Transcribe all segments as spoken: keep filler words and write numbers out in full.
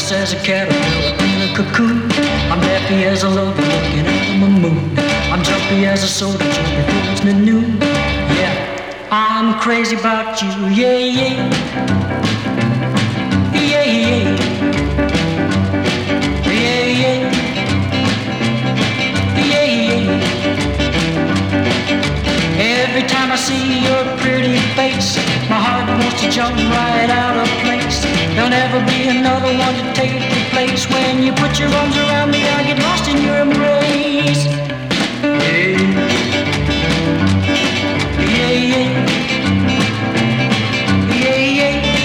restless as a caterpillar in a cocoon. I'm happy as a lover looking at the moon. I'm jumpy as a soldier before it's noon. Yeah, I'm crazy about you. Yeah, yeah. Yeah, yeah. Yeah, yeah. Yeah, yeah. Every time I see your pretty face, my heart wants to jump right out of place. There'll never be another one to take your place. When you put your arms around me, I get lost in your embrace. Yeah, yeah, yeah, yeah, yeah, yeah.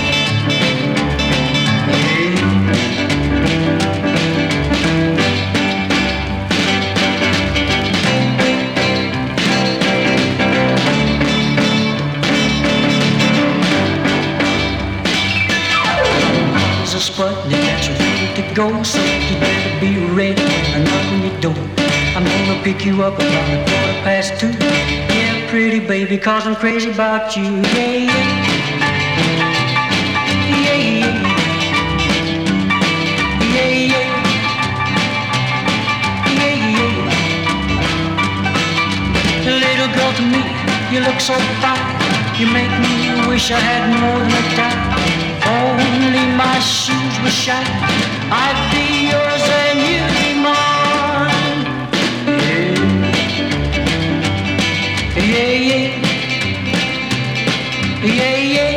A Sputnik that's ready to go, so you better be ready when I knock on your door. I'm gonna pick you up about a quarter past two. Yeah, pretty baby, cause I'm crazy about you. Yeah, yeah. Yeah, yeah. Yeah, yeah. Yeah, yeah. Little girl, to me, you look so fine. You make me wish I had more than a dime. Only my shoes were shine, I'd be yours and you'd be mine. Yeah, yeah, yeah, yeah, yeah.